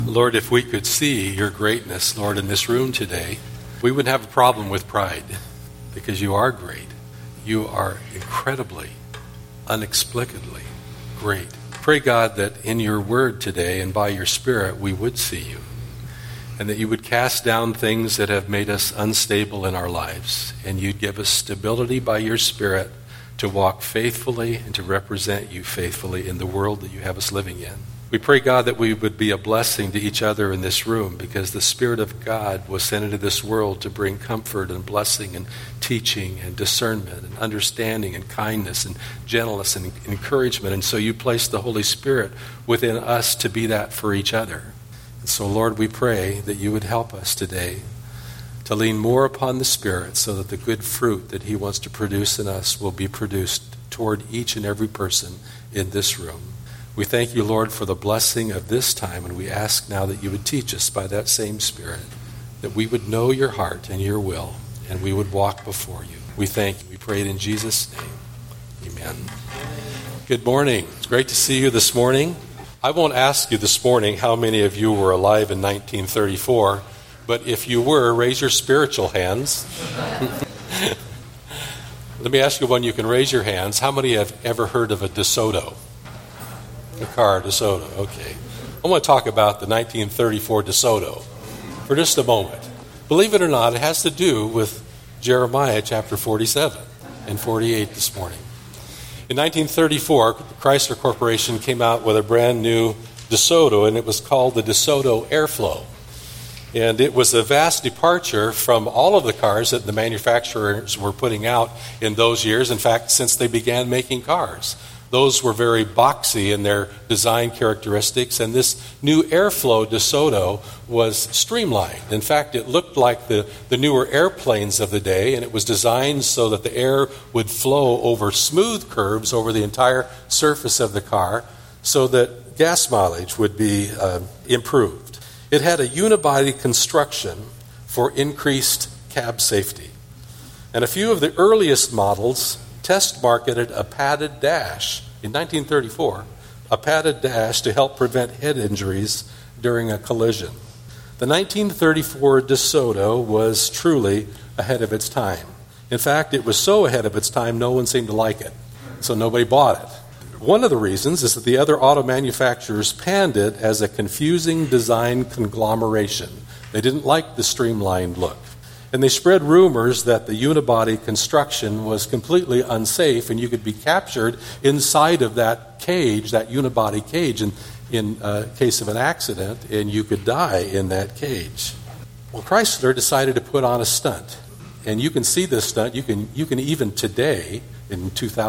Lord, if we could see your greatness, Lord, in this room today, we wouldn't have a problem with pride because you are great. You are incredibly, inexplicably great. Pray, God, that in your word today and by your Spirit we would see you and that you would cast down things that have made us unstable in our lives and you'd give us stability by your Spirit to walk faithfully and to represent you faithfully in the world that you have us living in. We pray, God, that we would be a blessing to each other in this room because the Spirit of God was sent into this world to bring comfort and blessing and teaching and discernment and understanding and kindness and gentleness and encouragement. And so you placed the Holy Spirit within us to be that for each other. And so, Lord, we pray that you would help us today to lean more upon the Spirit so that the good fruit that he wants to produce in us will be produced toward each and every person in this room. We thank you, Lord, for the blessing of this time, and we ask now that you would teach us by that same Spirit, that we would know your heart and your will, and we would walk before you. We thank you. We pray it in Jesus' name. Amen. Good morning. It's great to see you this morning. I won't ask you this morning how many of you were alive in 1934, but if you were, raise your spiritual hands. Let me ask you one you can raise your hands. How many have ever heard of a DeSoto? A car, DeSoto, okay. I want to talk about the 1934 DeSoto for just a moment. Believe it or not, it has to do with Jeremiah chapter 47 and 48 this morning. In 1934, Chrysler Corporation came out with a brand new DeSoto, and it was called the DeSoto Airflow. And it was a vast departure from all of the cars that the manufacturers were putting out in those years. In fact, since they began making cars. Those were very boxy in their design characteristics, and this new Airflow DeSoto was streamlined. In fact, it looked like the newer airplanes of the day, and it was designed so that the air would flow over smooth curves over the entire surface of the car so that gas mileage would be improved. It had a unibody construction for increased cab safety. And a few of the earliest models test marketed a padded dash in 1934, a padded dash to help prevent head injuries during a collision. The 1934 DeSoto was truly ahead of its time. In fact, it was so ahead of its time, no one seemed to like it, so nobody bought it. One of the reasons is that the other auto manufacturers panned it as a confusing design conglomeration. They didn't like the streamlined look. And they spread rumors that the unibody construction was completely unsafe and you could be captured inside of that cage, that unibody cage, in case of an accident, and you could die in that cage. Well, Chrysler decided to put on a stunt. And you can see this stunt. You can even today, in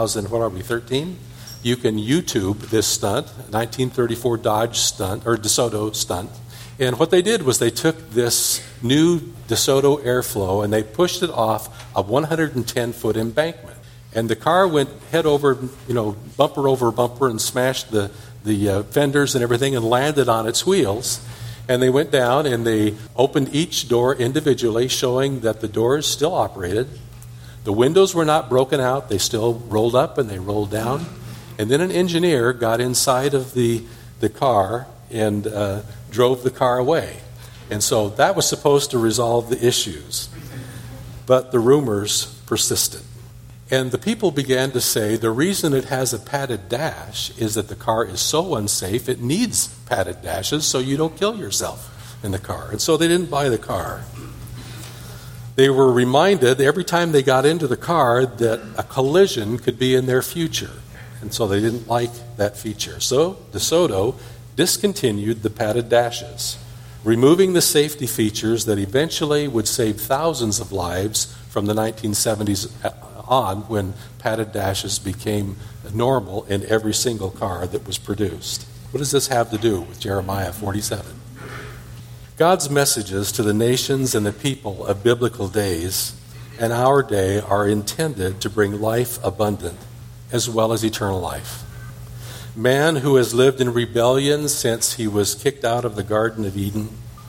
2013, you can YouTube this stunt, 1934 Dodge stunt, or DeSoto stunt. And what they did was they took this new DeSoto Airflow and they pushed it off a 110-foot embankment. And the car went head over, bumper over bumper and smashed the fenders and everything and landed on its wheels. And they went down and they opened each door individually, showing that the doors still operated. The windows were not broken out. They still rolled up and they rolled down. And then an engineer got inside of the car and drove the car away. And so that was supposed to resolve the issues. But the rumors persisted. And the people began to say the reason it has a padded dash is that the car is so unsafe, it needs padded dashes so you don't kill yourself in the car. And so they didn't buy the car. They were reminded every time they got into the car that a collision could be in their future. And so they didn't like that feature. So DeSoto discontinued the padded dashes, removing the safety features that eventually would save thousands of lives from the 1970s on, when padded dashes became normal in every single car that was produced. What does this have to do with Jeremiah 47? God's messages to the nations and the people of biblical days and our day are intended to bring life abundant as well as eternal life. Man who has lived in rebellion since he was kicked out of the Garden of Eden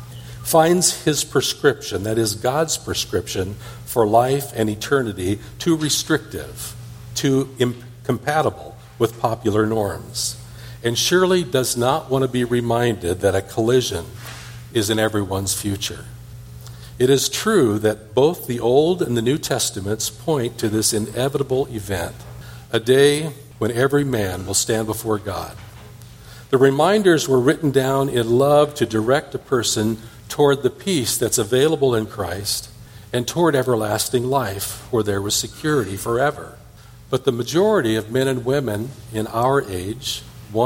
finds his prescription, that is God's prescription, for life and eternity too restrictive, too incompatible with popular norms. and surely does not want to be reminded that a collision is in everyone's future. It is true that both the Old and the New Testaments point to this inevitable event, a day when every man will stand before God. The reminders were written down in love to direct a person toward the peace that's available in Christ and toward everlasting life, where there was security forever. But the majority of men and women in our age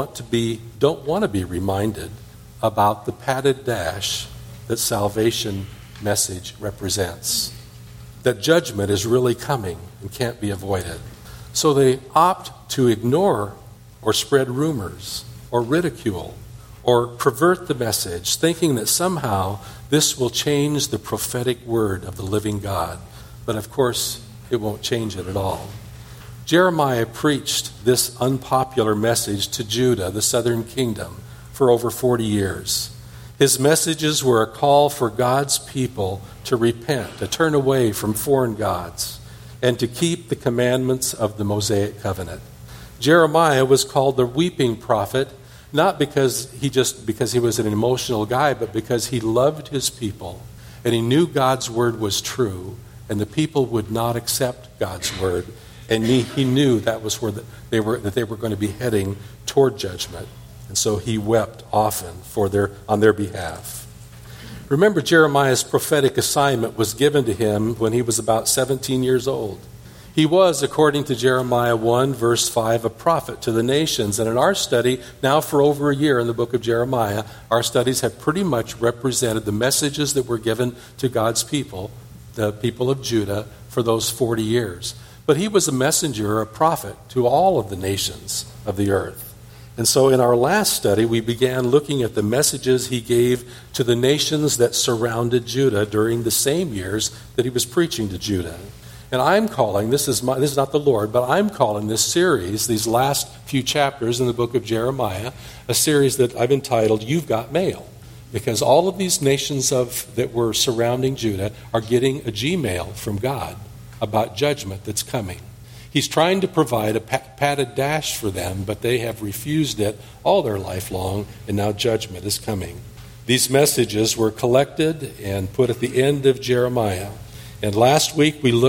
don't want to be reminded about the padded dash that salvation message represents, that judgment is really coming and can't be avoided. So they opt to ignore or spread rumors or ridicule or pervert the message, thinking that somehow this will change the prophetic word of the living God. But of course, it won't change it at all. Jeremiah preached this unpopular message to Judah, the southern kingdom, for over 40 years. His messages were a call for God's people to repent, to turn away from foreign gods, and to keep the commandments of the Mosaic covenant. Jeremiah was called the weeping prophet, not because he was an emotional guy, but because he loved his people, and he knew God's word was true, and the people would not accept God's word. And he knew that was where they were going to be heading toward judgment. And so he wept often on their behalf. Remember, Jeremiah's prophetic assignment was given to him when he was about 17 years old. He was, according to Jeremiah 1, verse 5, a prophet to the nations. And in our study, now for over a year in the book of Jeremiah, our studies have pretty much represented the messages that were given to God's people, the people of Judah, for those 40 years. But he was a messenger, a prophet to all of the nations of the earth. And so in our last study, we began looking at the messages he gave to the nations that surrounded Judah during the same years that he was preaching to Judah. And I'm calling, this is not the Lord, but I'm calling this series, these last few chapters in the book of Jeremiah, a series that I've entitled, You've Got Mail. Because all of these nations that were surrounding Judah are getting a Gmail from God about judgment that's coming. He's trying to provide a padded dash for them, but they have refused it all their life long, and now judgment is coming. These messages were collected and put at the end of Jeremiah. And last week in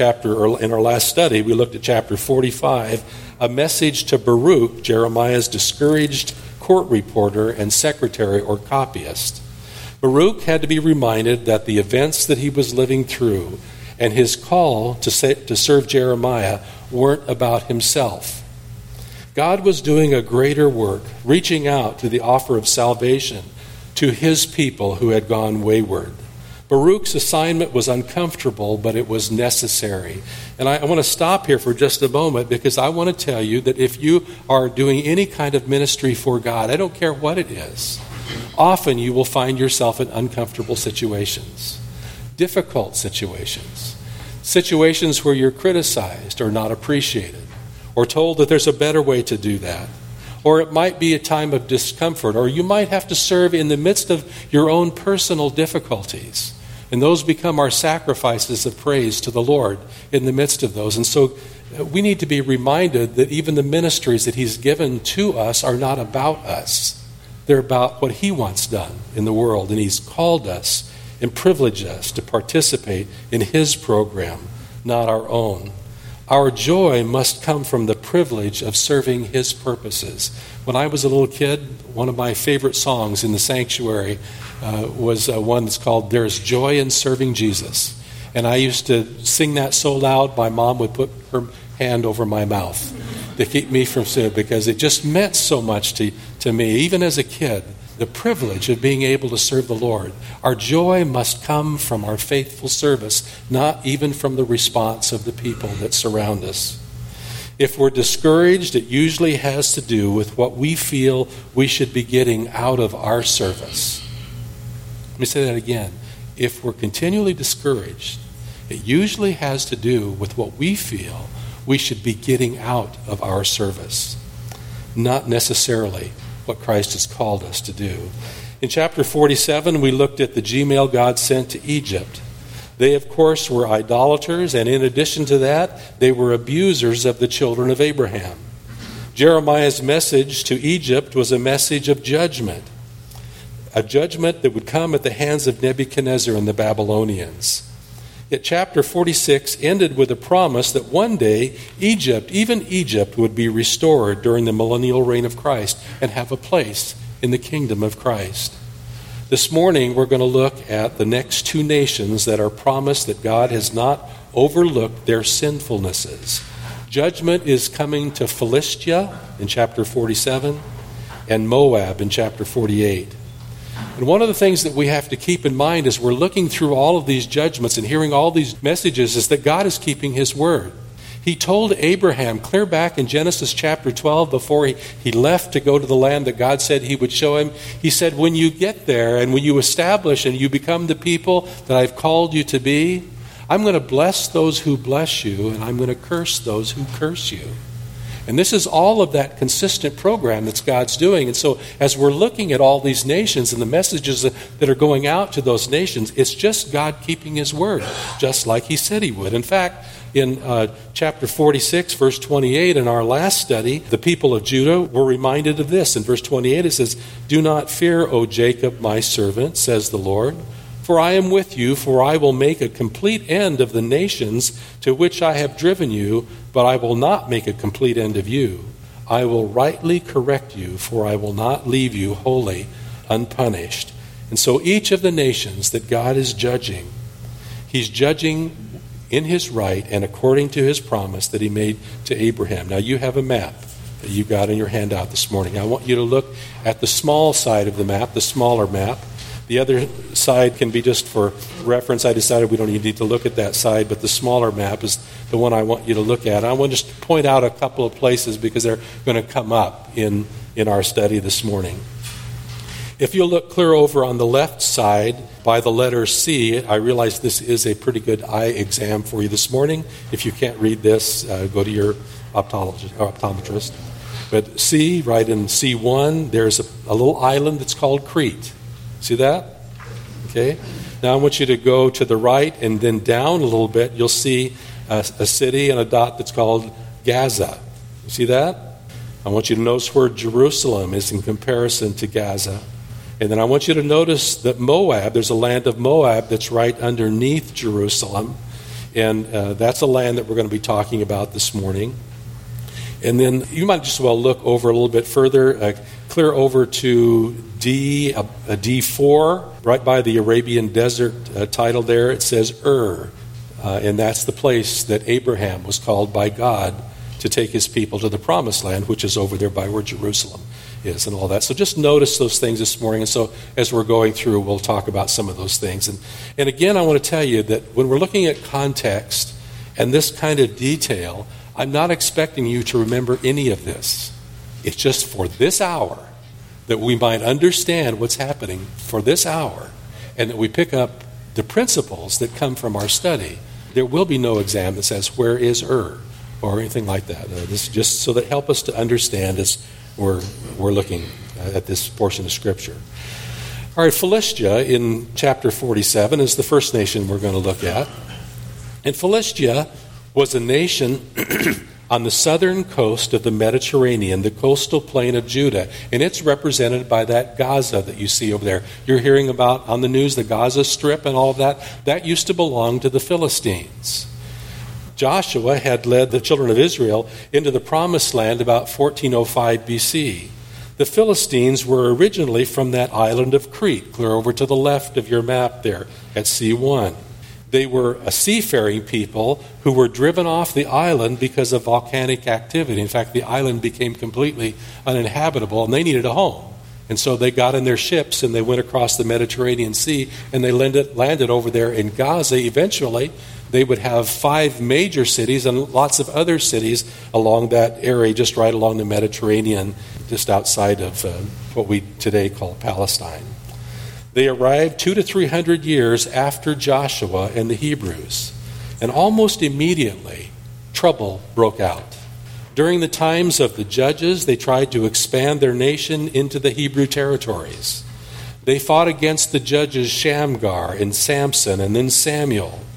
our last study, we looked at chapter 45, a message to Baruch, Jeremiah's discouraged court reporter and secretary or copyist. Baruch had to be reminded that the events that he was living through and his call to serve Jeremiah weren't about himself. God was doing a greater work, reaching out to the offer of salvation to his people who had gone wayward. Baruch's assignment was uncomfortable, but it was necessary. And I want to stop here for just a moment because I want to tell you that if you are doing any kind of ministry for God, I don't care what it is, often you will find yourself in uncomfortable situations. Difficult situations where you're criticized or not appreciated or told that there's a better way to do that. Or it might be a time of discomfort, or you might have to serve in the midst of your own personal difficulties. And those become our sacrifices of praise to the Lord in the midst of those. And so we need to be reminded that even the ministries that he's given to us are not about us. They're about what he wants done in the world. And he's called us and privileged us to participate in his program, not our own. Our joy must come from the privilege of serving his purposes. When I was a little kid, one of my favorite songs in the sanctuary was one that's called There's Joy in Serving Jesus. And I used to sing that so loud, my mom would put her hand over my mouth to keep me from singing, because it just meant so much to me, even as a kid. The privilege of being able to serve the Lord. Our joy must come from our faithful service, not even from the response of the people that surround us. If we're discouraged, it usually has to do with what we feel we should be getting out of our service. Let me say that again. If we're continually discouraged, it usually has to do with what we feel we should be getting out of our service, not necessarily what Christ has called us to do. In chapter 47, we looked at the Gmail God sent to Egypt. They, of course, were idolaters, and in addition to that, they were abusers of the children of Abraham. Jeremiah's message to Egypt was a message of judgment, a judgment that would come at the hands of Nebuchadnezzar and the Babylonians. Yet chapter 46 ended with a promise that one day Egypt, even Egypt, would be restored during the millennial reign of Christ and have a place in the kingdom of Christ. This morning we're going to look at the next two nations that are promised that God has not overlooked their sinfulnesses. Judgment is coming to Philistia in chapter 47 and Moab in chapter 48. And one of the things that we have to keep in mind as we're looking through all of these judgments and hearing all these messages is that God is keeping his word. He told Abraham clear back in Genesis chapter 12 before he left to go to the land that God said he would show him. He said, when you get there and when you establish and you become the people that I've called you to be, I'm going to bless those who bless you and I'm going to curse those who curse you. And this is all of that consistent program that God's doing. And so as we're looking at all these nations and the messages that are going out to those nations, it's just God keeping his word, just like he said he would. In fact, in chapter 46, verse 28, in our last study, the people of Judah were reminded of this. In verse 28, it says, "Do not fear, O Jacob, my servant, says the Lord, for I am with you, for I will make a complete end of the nations to which I have driven you, but I will not make a complete end of you. I will rightly correct you, for I will not leave you wholly unpunished." And so each of the nations that God is judging, he's judging in his right and according to his promise that he made to Abraham. Now you have a map that you got in your handout this morning. I want you to look at the small side of the map, the smaller map. The other side can be just for reference. I decided we don't even need to look at that side, but the smaller map is the one I want you to look at. I want to just point out a couple of places because they're going to come up in our study this morning. If you'll look clear over on the left side by the letter C, I realize this is a pretty good eye exam for you this morning. If you can't read this, go to your optometrist. But C, right in C1, there's a little island that's called Crete. See that? Okay. Now I want you to go to the right and then down a little bit. You'll see a city and a dot that's called Gaza. You see that? I want you to notice where Jerusalem is in comparison to Gaza. And then I want you to notice that Moab, there's a land of Moab that's right underneath Jerusalem. And that's a land that we're going to be talking about this morning. And then you might just well look over a little bit further, clear over to D, D4, right by the Arabian Desert title there. It says and that's the place that Abraham was called by God to take his people to the promised land, which is over there by where Jerusalem is and all that. So just notice those things this morning. And so as we're going through, we'll talk about some of those things. And again, I want to tell you that when we're looking at context and this kind of detail, I'm not expecting you to remember any of this. It's just for this hour that we might understand what's happening for this hour and that we pick up the principles that come from our study. There will be no exam that says, where is or anything like that. This is just so that help us to understand as we're looking at this portion of Scripture. All right, Philistia in chapter 47 is the first nation we're going to look at. And Philistia was a nation on the southern coast of the Mediterranean, the coastal plain of Judah, and it's represented by that Gaza that you see over there. You're hearing about on the news the Gaza Strip and all of that. That used to belong to the Philistines. Joshua had led the children of Israel into the promised land about 1405 BC. The Philistines were originally from that island of Crete, clear over to the left of your map there at C1. They were a seafaring people who were driven off the island because of volcanic activity. In fact, the island became completely uninhabitable and they needed a home. And so they got in their ships and they went across the Mediterranean Sea and they landed over there in Gaza. Eventually, they would have 5 major cities and lots of other cities along that area, just right along the Mediterranean, just outside of what we today call Palestine. They arrived 200 to 300 years after Joshua and the Hebrews. And almost immediately, trouble broke out. During the times of the judges, they tried to expand their nation into the Hebrew territories. They fought against the judges Shamgar and Samson and then Samuel.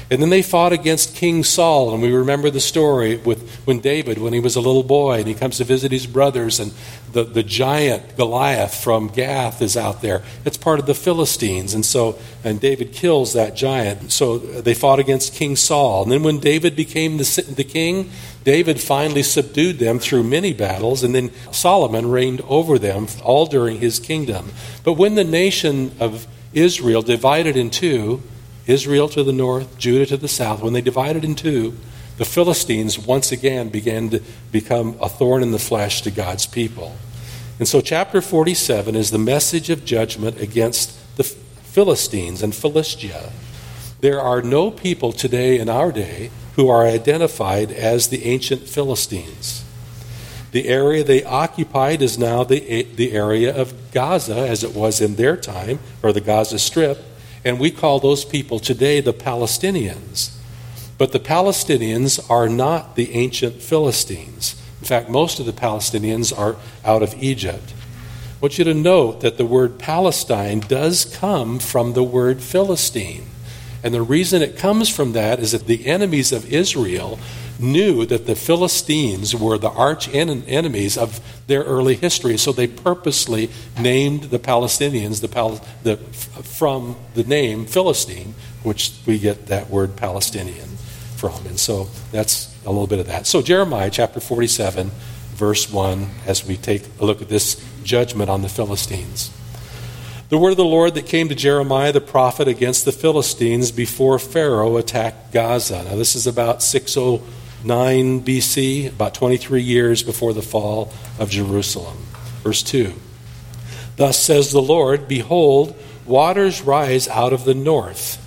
And then they fought against King Saul, and we remember the story when David, when he was a little boy, and he comes to visit his brothers, and the giant Goliath from Gath is out there. It's part of the Philistines, and David kills that giant. So they fought against King Saul. And then when David became the king, David finally subdued them through many battles, and then Solomon reigned over them all during his kingdom. But when the nation of Israel divided in two, Israel to the north, Judah to the south, when they divided in two, the Philistines once again began to become a thorn in the flesh to God's people. And so chapter 47 is the message of judgment against the Philistines and Philistia. There are no people today in our day who are identified as the ancient Philistines. The area they occupied is now the area of Gaza, as it was in their time, or the Gaza Strip. And we call those people today the Palestinians. But the Palestinians are not the ancient Philistines. In fact, most of the Palestinians are out of Egypt. I want you to note that the word Palestine does come from the word Philistine. And the reason it comes from that is that the enemies of Israel knew that the Philistines were the arch enemies of their early history, so they purposely named the Palestinians from the name Philistine, which we get that word Palestinian from. And so that's a little bit of that. So Jeremiah chapter 47, verse 1, as we take a look at this judgment on the Philistines. The word of the Lord that came to Jeremiah the prophet against the Philistines before Pharaoh attacked Gaza. Now this is about 609 BC, about 23 years before the fall of Jerusalem. Verse 2. Thus says the Lord, behold, waters rise out of the north,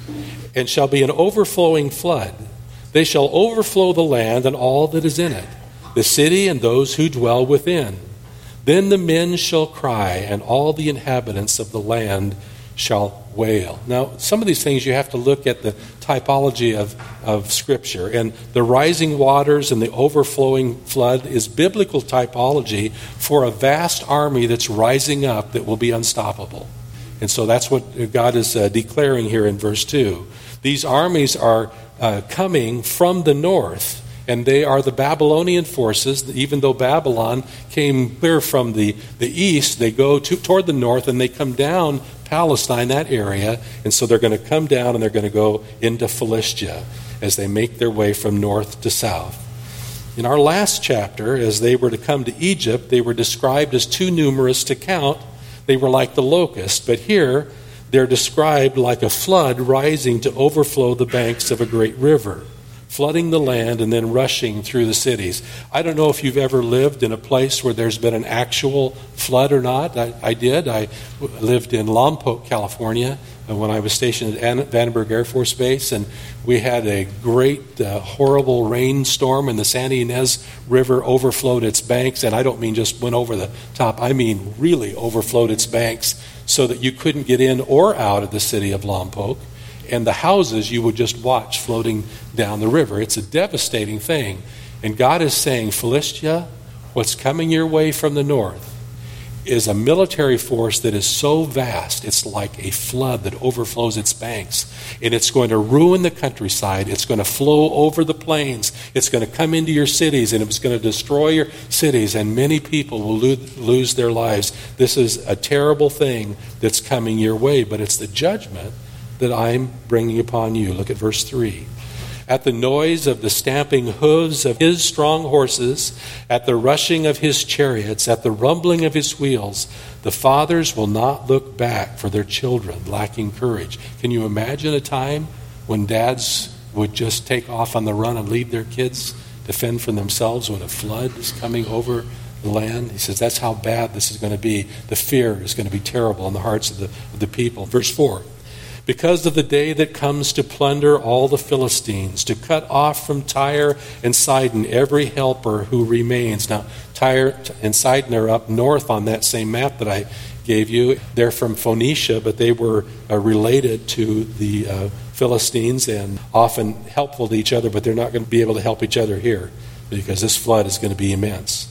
and shall be an overflowing flood. They shall overflow the land and all that is in it, the city and those who dwell within. Then the men shall cry, and all the inhabitants of the land shall wail. Now, some of these things you have to look at the typology of Scripture. And the rising waters and the overflowing flood is biblical typology for a vast army that's rising up that will be unstoppable. And so that's what God is declaring here in verse 2. These armies are coming from the north, and they are the Babylonian forces. Even though Babylon came clear from the east, they go toward the north, and they come down Palestine, that area. And so they're going to come down, and they're going to go into Philistia as they make their way from north to south. In our last chapter, as they were to come to Egypt, they were described as too numerous to count. They were like the locust. But here, they're described like a flood rising to overflow the banks of a great river, flooding the land and then rushing through the cities. I don't know if you've ever lived in a place where there's been an actual flood or not. I did. I lived in Lompoc, California, when I was stationed at Vandenberg Air Force Base, and we had a great, horrible rainstorm, and the Santa Ynez River overflowed its banks, and I don't mean just went over the top. I mean really overflowed its banks so that you couldn't get in or out of the city of Lompoc. And the houses you would just watch floating down the river. It's a devastating thing. And God is saying, Philistia, what's coming your way from the north is a military force that is so vast, it's like a flood that overflows its banks. And it's going to ruin the countryside. It's going to flow over the plains. It's going to come into your cities, and it's going to destroy your cities, and many people will lose their lives. This is a terrible thing that's coming your way, but it's the judgment that I'm bringing upon you. Look at verse 3. At the noise of the stamping hooves of his strong horses, at the rushing of his chariots, at the rumbling of his wheels, the fathers will not look back for their children, lacking courage. Can you imagine a time when dads would just take off on the run and leave their kids to fend for themselves when a flood is coming over the land? He says that's how bad this is going to be. The fear is going to be terrible in the hearts of the people. Verse 4. Because of the day that comes to plunder all the Philistines, to cut off from Tyre and Sidon every helper who remains. Now, Tyre and Sidon are up north on that same map that I gave you. They're from Phoenicia, but they were related to the Philistines and often helpful to each other, but they're not going to be able to help each other here because this flood is going to be immense.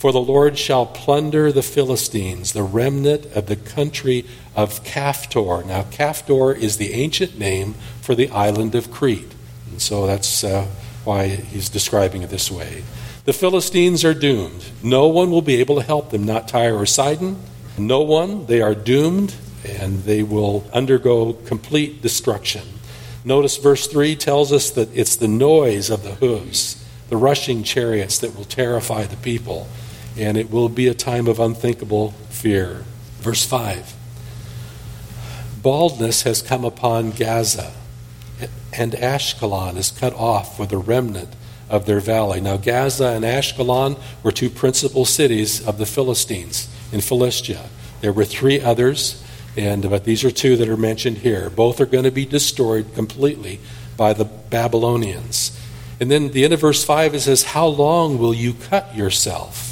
For the Lord shall plunder the Philistines, the remnant of the country of Caphtor. Now, Caphtor is the ancient name for the island of Crete. And so that's why he's describing it this way. The Philistines are doomed. No one will be able to help them, not Tyre or Sidon. No one. They are doomed, and they will undergo complete destruction. Notice verse 3 tells us that it's the noise of the hooves, the rushing chariots that will terrify the people. And it will be a time of unthinkable fear. Verse 5. Baldness has come upon Gaza, and Ashkelon is cut off for the remnant of their valley. Now, Gaza and Ashkelon were two principal cities of the Philistines in Philistia. There were three others, but these are two that are mentioned here. Both are going to be destroyed completely by the Babylonians. And then the end of verse 5, it says, how long will you cut yourself?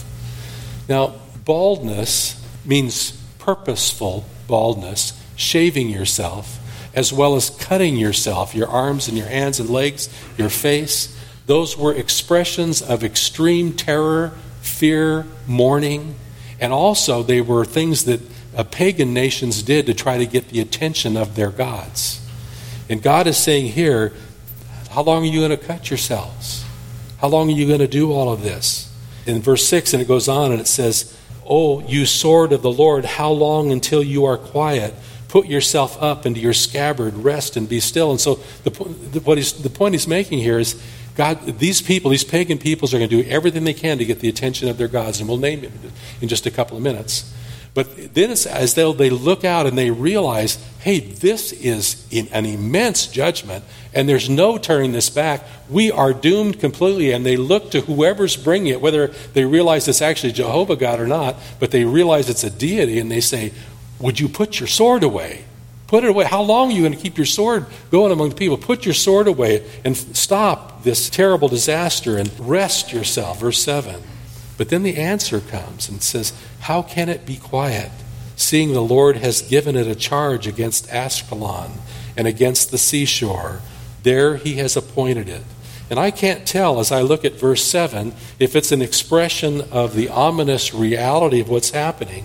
Now, baldness means purposeful baldness, shaving yourself, as well as cutting yourself, your arms and your hands and legs, your face. Those were expressions of extreme terror, fear, mourning, and also they were things that pagan nations did to try to get the attention of their gods. And God is saying here, how long are you going to cut yourselves? How long are you going to do all of this? In verse 6, and it goes on and it says, "O you sword of the Lord, how long until you are quiet? Put yourself up into your scabbard, rest and be still." And so the point he's making here is, God, these people, these pagan peoples are going to do everything they can to get the attention of their gods, and we'll name it in just a couple of minutes. But then it's as though they look out and they realize, hey, this is an immense judgment, and there's no turning this back. We are doomed completely, and they look to whoever's bringing it, whether they realize it's actually Jehovah God or not, but they realize it's a deity, and they say, would you put your sword away? Put it away. How long are you going to keep your sword going among the people? Put your sword away and stop this terrible disaster and rest yourself. Verse 7. But then the answer comes and says, how can it be quiet, seeing the Lord has given it a charge against Ashkelon and against the seashore? There he has appointed it. And I can't tell, as I look at verse 7, if it's an expression of the ominous reality of what's happening,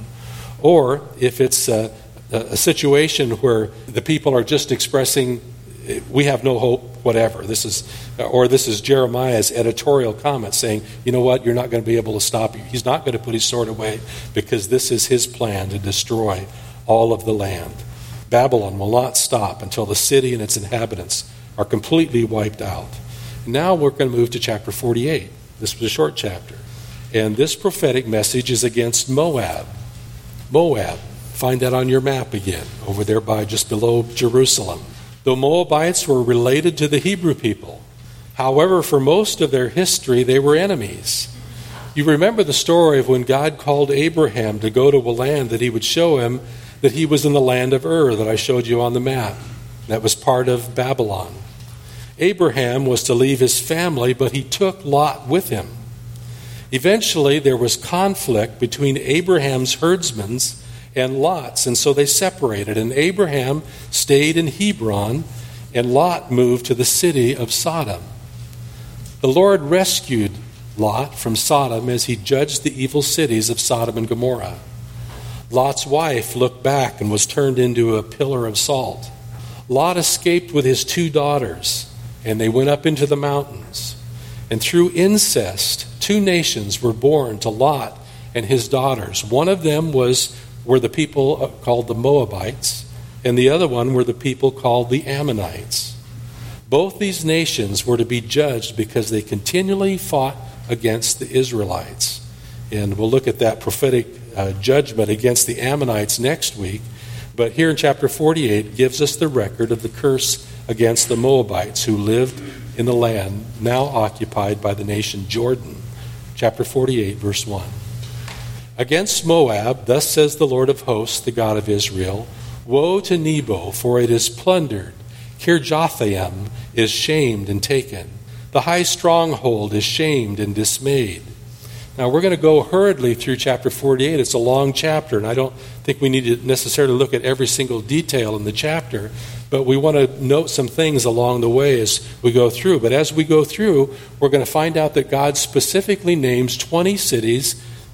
or if it's a situation where the people are just expressing, we have no hope, whatever. This is Jeremiah's editorial comment saying, you know what, you're not going to be able to stop you. He's not going to put his sword away because this is his plan to destroy all of the land. Babylon will not stop until the city and its inhabitants are completely wiped out. Now we're going to move to chapter 48. This was a short chapter. And this prophetic message is against Moab. Moab, find that on your map again, over there by just below Jerusalem. The Moabites were related to the Hebrew people. However, for most of their history, they were enemies. You remember the story of when God called Abraham to go to a land that he would show him that he was in the land of Ur that I showed you on the map. That was part of Babylon. Abraham was to leave his family, but he took Lot with him. Eventually, there was conflict between Abraham's herdsmen and Lot's, and so they separated. And Abraham stayed in Hebron, and Lot moved to the city of Sodom. The Lord rescued Lot from Sodom as he judged the evil cities of Sodom and Gomorrah. Lot's wife looked back and was turned into a pillar of salt. Lot escaped with his 2 daughters, and they went up into the mountains. And through incest, 2 nations were born to Lot and his daughters. One of them were the people called the Moabites, and the other one were the people called the Ammonites. Both these nations were to be judged because they continually fought against the Israelites. And we'll look at that prophetic judgment against the Ammonites next week. But here in chapter 48 gives us the record of the curse against the Moabites who lived in the land now occupied by the nation Jordan. Chapter 48, verse 1. Against Moab, thus says the Lord of hosts, the God of Israel, woe to Nebo, for it is plundered. Kirjathaim is shamed and taken. The high stronghold is shamed and dismayed. Now, we're going to go hurriedly through chapter 48. It's a long chapter, and I don't think we need to necessarily look at every single detail in the chapter, but we want to note some things along the way as we go through. But as we go through, we're going to find out that God specifically names 20 cities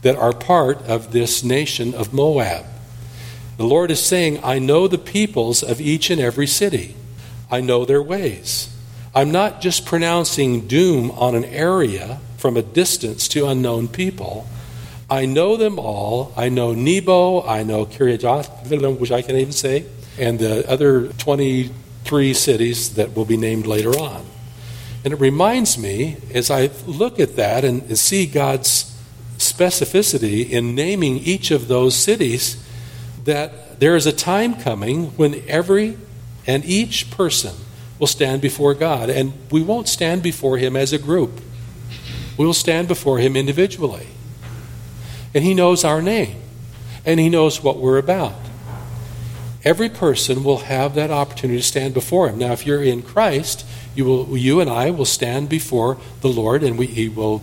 that are part of this nation of Moab. The Lord is saying, I know the peoples of each and every city. I know their ways. I'm not just pronouncing doom on an area from a distance to unknown people. I know them all. I know Nebo. I know Kiryat, which I can't even say, and the other 23 cities that will be named later on. And it reminds me, as I look at that and see God's specificity in naming each of those cities, that there is a time coming when every and each person will stand before God. And we won't stand before Him as a group. We will stand before Him individually. And He knows our name. And He knows what we're about. Every person will have that opportunity to stand before Him. Now, if you're in Christ, you and I will stand before the Lord, and He will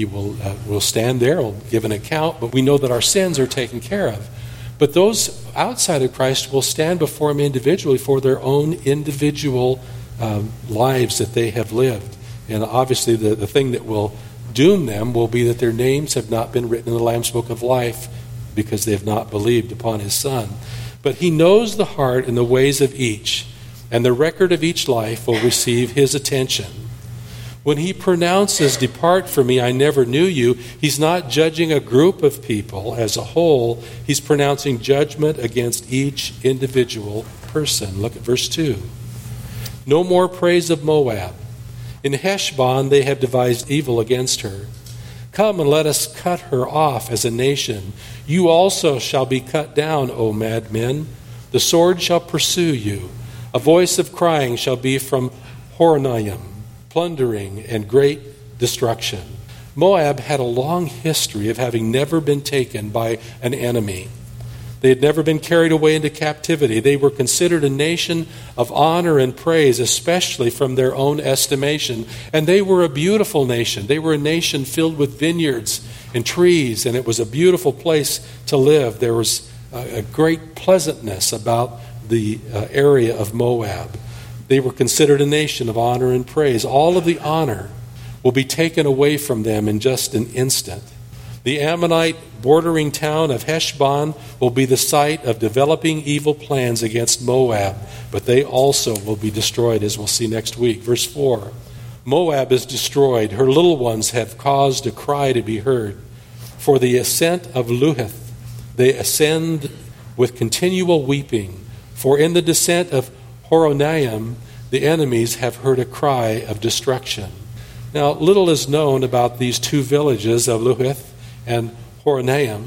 stand there, will give an account, but we know that our sins are taken care of. But those outside of Christ will stand before Him individually for their own individual lives that they have lived. And obviously the thing that will doom them will be that their names have not been written in the Lamb's Book of Life because they have not believed upon His Son. But He knows the heart and the ways of each, and the record of each life will receive His attention. When He pronounces, "Depart from me, I never knew you," He's not judging a group of people as a whole. He's pronouncing judgment against each individual person. Look at verse 2. No more praise of Moab. In Heshbon they have devised evil against her. Come and let us cut her off as a nation. You also shall be cut down, O madmen. The sword shall pursue you. A voice of crying shall be from Horonaim, plundering and great destruction. Moab had a long history of having never been taken by an enemy. They had never been carried away into captivity. They were considered a nation of honor and praise, especially from their own estimation. And they were a beautiful nation. They were a nation filled with vineyards and trees, and it was a beautiful place to live. There was a great pleasantness about the area of Moab. They were considered a nation of honor and praise. All of the honor will be taken away from them in just an instant. The Ammonite bordering town of Heshbon will be the site of developing evil plans against Moab, but they also will be destroyed, as we'll see next week. Verse 4, Moab is destroyed. Her little ones have caused a cry to be heard. For the ascent of Luhith, they ascend with continual weeping. For in the descent of Horonaim, the enemies have heard a cry of destruction. Now, little is known about these two villages of Luhith and Horonaim.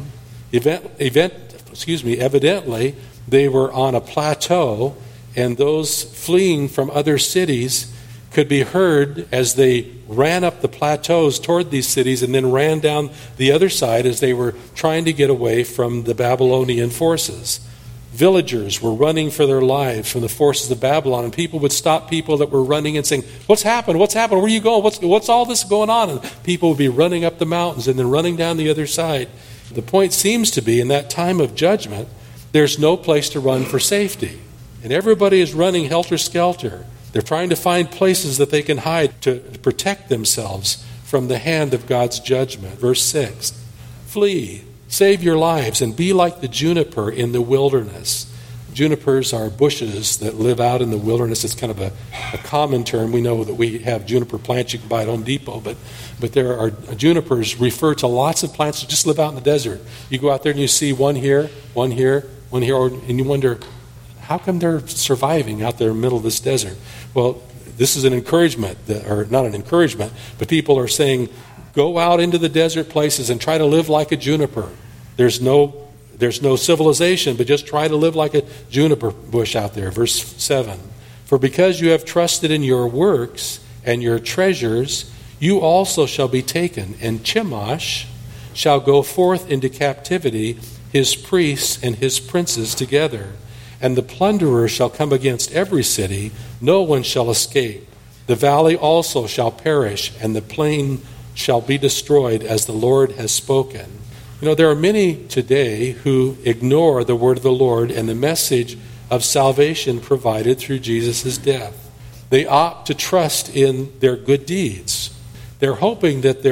Evidently, they were on a plateau, and those fleeing from other cities could be heard as they ran up the plateaus toward these cities and then ran down the other side as they were trying to get away from the Babylonian forces. Villagers were running for their lives from the forces of Babylon, and people would stop people that were running and saying, "What's happened? What's happened? Where are you going? What's all this going on?" And people would be running up the mountains and then running down the other side. The point seems to be, in that time of judgment, there's no place to run for safety. And everybody is running helter-skelter. They're trying to find places that they can hide to protect themselves from the hand of God's judgment. Verse 6, Flee, save your lives, and be like the juniper in the wilderness. Junipers are bushes that live out in the wilderness. It's kind of a common term. We know that we have juniper plants you can buy at Home Depot, but there are junipers refer to lots of plants that just live out in the desert. You go out there and you see one here, one here, one here, and you wonder, how come they're surviving out there in the middle of this desert? Well, this is an encouragement, or not an encouragement, but people are saying, go out into the desert places and try to live like a juniper. There's no civilization, but just try to live like a juniper bush out there. Verse 7, For because you have trusted in your works and your treasures, you also shall be taken, and Chemosh shall go forth into captivity, his priests and his princes together. And the plunderer shall come against every city, no one shall escape. The valley also shall perish, and the plain shall be destroyed, as the Lord has spoken. You know, there are many today who ignore the word of the Lord and the message of salvation provided through Jesus' death. They opt to trust in their good deeds. They're hoping that their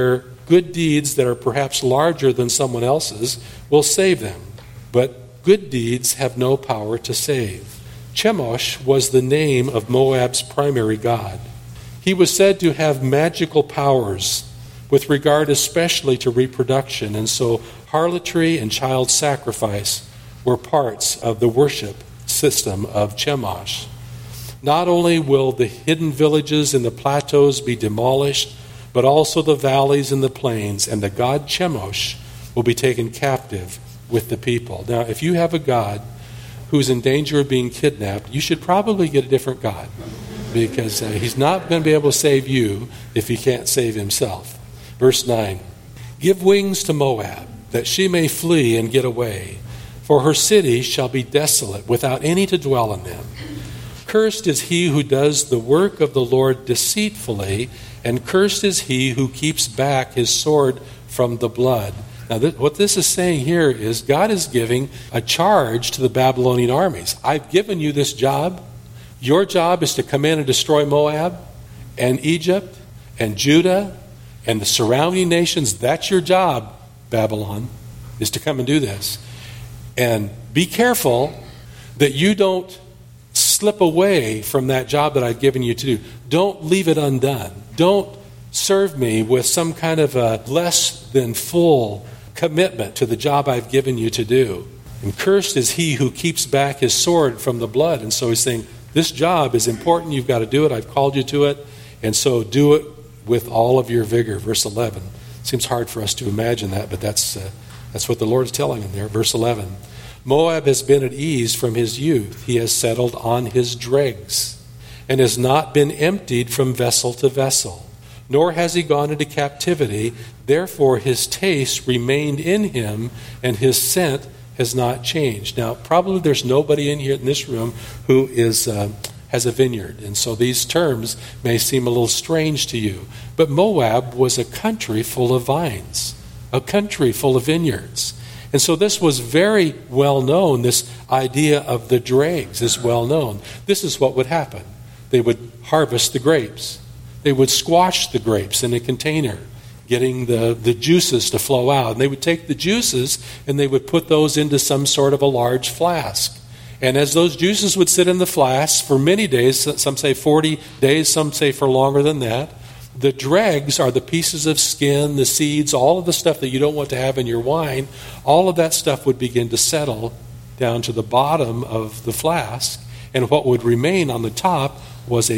good deeds that are perhaps larger than someone else's will save them. But good deeds have no power to save. Chemosh was the name of Moab's primary god. He was said to have magical powers with regard especially to reproduction, and so harlotry and child sacrifice were parts of the worship system of Chemosh. Not only will the hidden villages in the plateaus be demolished, but also the valleys and the plains, and the god Chemosh will be taken captive with the people. Now, if you have a god who's in danger of being kidnapped, you should probably get a different god, because he's not going to be able to save you if he can't save himself. Verse 9, give wings to Moab, that she may flee and get away, for her cities shall be desolate, without any to dwell in them. Cursed is he who does the work of the Lord deceitfully, and cursed is he who keeps back his sword from the blood. Now, what this is saying here is God is giving a charge to the Babylonian armies. I've given you this job. Your job is to come in and destroy Moab and Egypt and Judah and the surrounding nations. That's your job, Babylon, is to come and do this. And be careful that you don't slip away from that job that I've given you to do. Don't leave it undone. Don't serve me with some kind of a less than full commitment to the job I've given you to do. And cursed is he who keeps back his sword from the blood. And so he's saying, this job is important. You've got to do it. I've called you to it. And so do it with all of your vigor. Verse 11. Seems hard for us to imagine that, but that's what the Lord is telling him there. Verse 11. Moab has been at ease from his youth. He has settled on his dregs and has not been emptied from vessel to vessel. Nor has he gone into captivity. Therefore his taste remained in him, and his scent has not changed. Now, probably there's nobody in this room who has a vineyard, and so these terms may seem a little strange to you. But Moab was a country full of vines, a country full of vineyards. And so this was very well known. This idea of the dregs is well known. This is what would happen. They would harvest the grapes. They would squash the grapes in a container, getting the juices to flow out. And they would take the juices and they would put those into some sort of a large flask. And as those juices would sit in the flask for many days, some say 40 days, some say for longer than that, the dregs are the pieces of skin, the seeds, all of the stuff that you don't want to have in your wine. All of that stuff would begin to settle down to the bottom of the flask. And what would remain on the top was a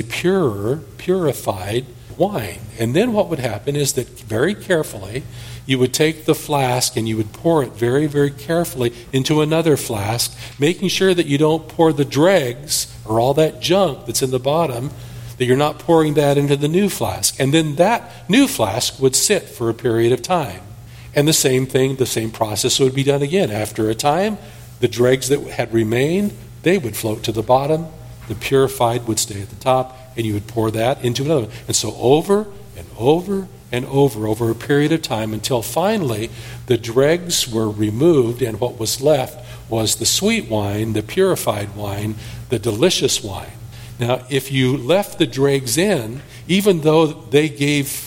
purified wine. And then what would happen is that very carefully, you would take the flask and you would pour it very, very carefully into another flask, making sure that you don't pour the dregs or all that junk that's in the bottom, that you're not pouring that into the new flask. And then that new flask would sit for a period of time. And the same process would be done again. After a time, the dregs that had remained, they would float to the bottom, the purified would stay at the top, and you would pour that into another one. And so over and over and over a period of time, until finally the dregs were removed, and what was left was the sweet wine, the purified wine, the delicious wine. Now, if you left the dregs in, even though they gave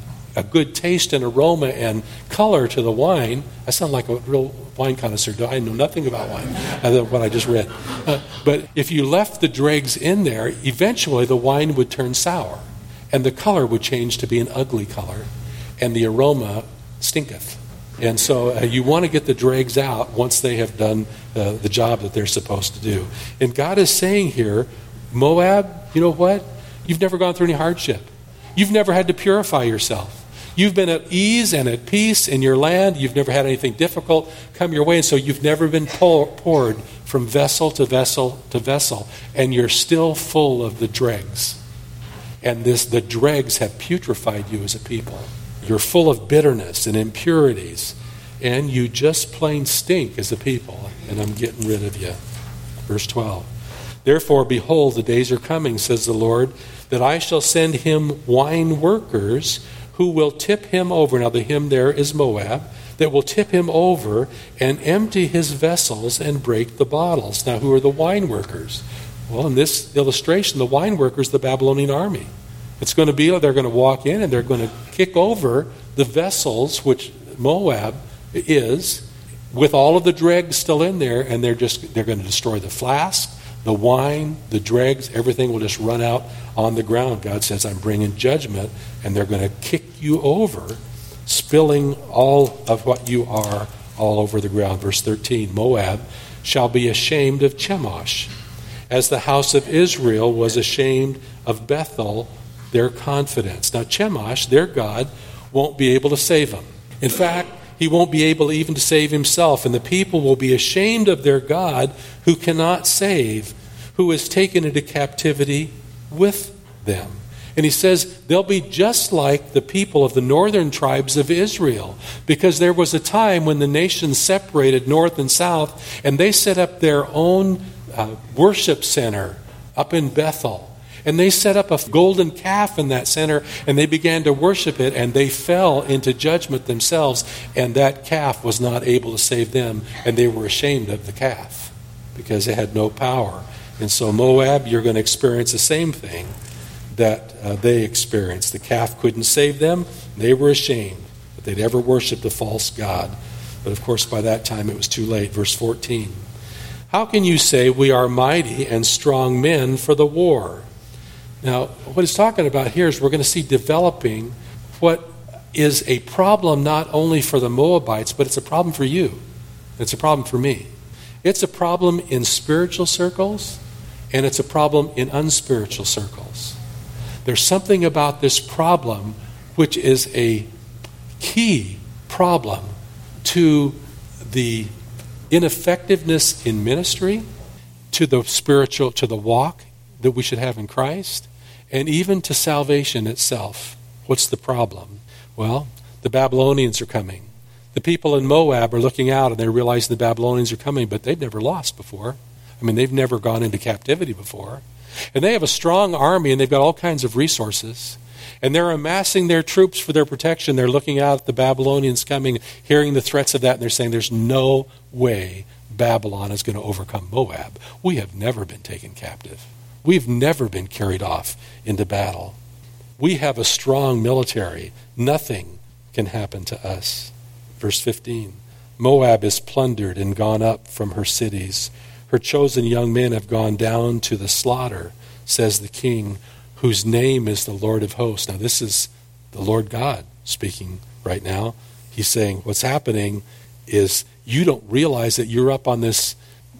a good taste and aroma and color to the wine, I sound like a real wine connoisseur. I know nothing about wine, other than what I just read. But if you left the dregs in there, eventually the wine would turn sour, and the color would change to be an ugly color, and the aroma stinketh. And so you want to get the dregs out once they have done the job that they're supposed to do. And God is saying here, Moab, you know what? You've never gone through any hardship. You've never had to purify yourself. You've been at ease and at peace in your land. You've never had anything difficult come your way. And so you've never been poured from vessel to vessel to vessel. And you're still full of the dregs. And the dregs have putrefied you as a people. You're full of bitterness and impurities. And you just plain stink as a people. And I'm getting rid of you. Verse 12. Therefore, behold, the days are coming, says the Lord, that I shall send him wine workers who will tip him over. Now the him there is Moab. That will tip him over and empty his vessels and break the bottles. Now who are the wine workers? Well, in this illustration, the wine workers, the Babylonian army. It's going to be, they're going to walk in and they're going to kick over the vessels, which Moab is, with all of the dregs still in there, and they're going to destroy the flask, the wine, the dregs, everything will just run out on the ground. God says, I'm bringing judgment, and they're going to kick you over, spilling all of what you are all over the ground. Verse 13, Moab shall be ashamed of Chemosh, as the house of Israel was ashamed of Bethel, their confidence. Now Chemosh, their God, won't be able to save them. In fact, he won't be able even to save himself, and the people will be ashamed of their God who cannot save, who is taken into captivity with them. And he says they'll be just like the people of the northern tribes of Israel, because there was a time when the nations separated north and south, and they set up their own worship center up in Bethel. And they set up a golden calf in that center, and they began to worship it, and they fell into judgment themselves, and that calf was not able to save them, and they were ashamed of the calf because it had no power. And so Moab, you're going to experience the same thing that they experienced. The calf couldn't save them. They were ashamed that they'd ever worshiped a false god. But of course, by that time, it was too late. Verse 14. How can you say we are mighty and strong men for the war? Now, what he's talking about here is we're going to see developing what is a problem not only for the Moabites, but it's a problem for you. It's a problem for me. It's a problem in spiritual circles, and it's a problem in unspiritual circles. There's something about this problem which is a key problem to the ineffectiveness in ministry, to the spiritual, to the walk that we should have in Christ, and even to salvation itself. What's the problem? Well, the Babylonians are coming. The people in Moab are looking out and they realize the Babylonians are coming, but they've never lost before. I mean, they've never gone into captivity before. And they have a strong army and they've got all kinds of resources. And they're amassing their troops for their protection. They're looking out at the Babylonians coming, hearing the threats of that, and they're saying there's no way Babylon is going to overcome Moab. We have never been taken captive. We've never been carried off into battle. We have a strong military. Nothing can happen to us. Verse 15, Moab is plundered and gone up from her cities. Her chosen young men have gone down to the slaughter, says the king, whose name is the Lord of hosts. Now this is the Lord God speaking right now. He's saying what's happening is you don't realize that you're up on this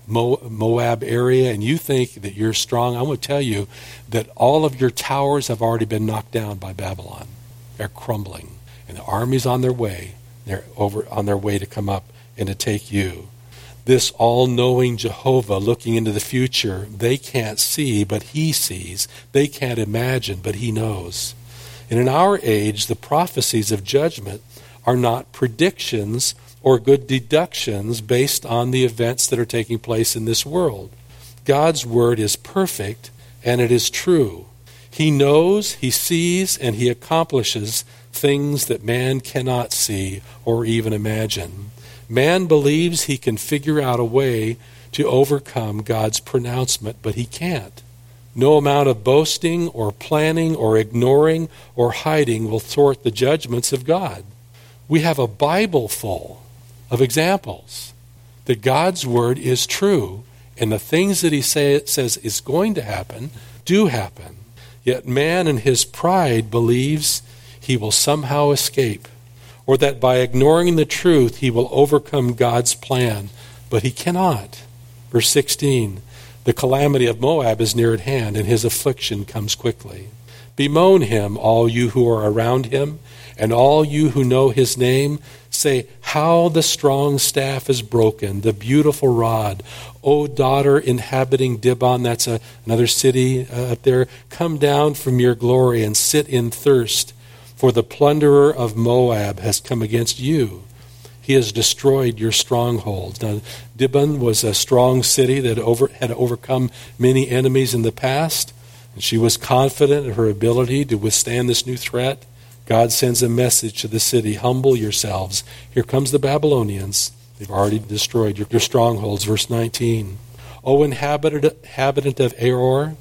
Moab area and you think that you're strong. I'm going to tell you that all of your towers have already been knocked down by Babylon. They're crumbling. And the army's on their way. They're on their way to come up and to take you. This all-knowing Jehovah looking into the future, they can't see, but he sees. They can't imagine, but he knows. And in our age, the prophecies of judgment are not predictions or good deductions based on the events that are taking place in this world. God's word is perfect and it is true. He knows, he sees, and he accomplishes things that man cannot see or even imagine. Man believes he can figure out a way to overcome God's pronouncement, but he can't. No amount of boasting or planning or ignoring or hiding will thwart the judgments of God. We have a Bible full of examples that God's word is true, and the things that he says is going to happen do happen. Yet man in his pride believes he will somehow escape, or that by ignoring the truth he will overcome God's plan, but he cannot. Verse 16, the calamity of Moab is near at hand, and his affliction comes quickly. Bemoan him, all you who are around him, and all you who know his name. Say, how the strong staff is broken, the beautiful rod. O daughter inhabiting Dibon, that's another city up there, come down from your glory and sit in thirst, for the plunderer of Moab has come against you. He has destroyed your strongholds. Now, Dibon was a strong city that had overcome many enemies in the past, and she was confident in her ability to withstand this new threat. God sends a message to the city, humble yourselves. Here comes the Babylonians. They've already destroyed your strongholds. Verse 19, O inhabitant of Aror,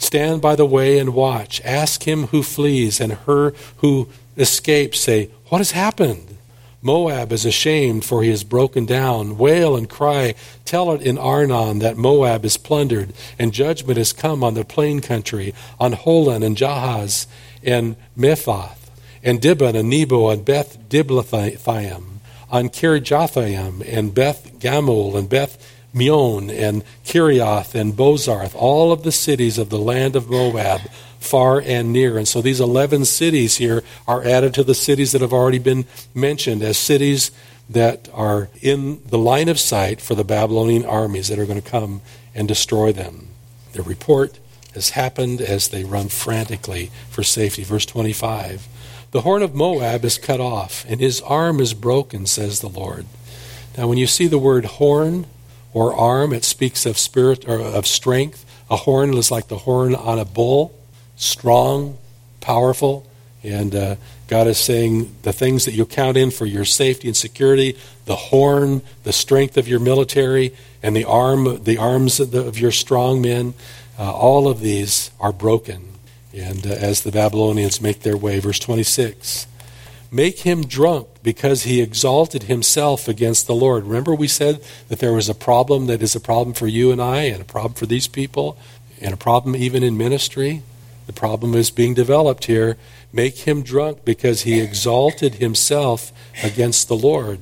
Stand by the way and watch. Ask him who flees and her who escapes. Say, what has happened? Moab is ashamed, for he is broken down. Wail and cry. Tell it in Arnon that Moab is plundered, and judgment has come on the plain country, on Holon and Jahaz and Mephath, and Dibon and Nebo and Beth Diblathaim, on Kirjathaim and Beth Gamul and Beth Meon and Kirioth and Bozarth, all of the cities of the land of Moab, far and near. And so these 11 cities here are added to the cities that have already been mentioned as cities that are in the line of sight for the Babylonian armies that are going to come and destroy them. The report has happened as they run frantically for safety. Verse 25, the horn of Moab is cut off, and his arm is broken, says the Lord. Now when you see the word horn or arm, it speaks of spirit or of strength. A horn is like the horn on a bull, strong, powerful, and God is saying the things that you count in for your safety and security, the horn, the strength of your military, and the arms of your strong men, all of these are broken. And as the Babylonians make their way, verse 26, make him drunk because he exalted himself against the Lord. Remember we said that there was a problem that is a problem for you and I, and a problem for these people, and a problem even in ministry. The problem is being developed here. Make him drunk because he exalted himself against the Lord.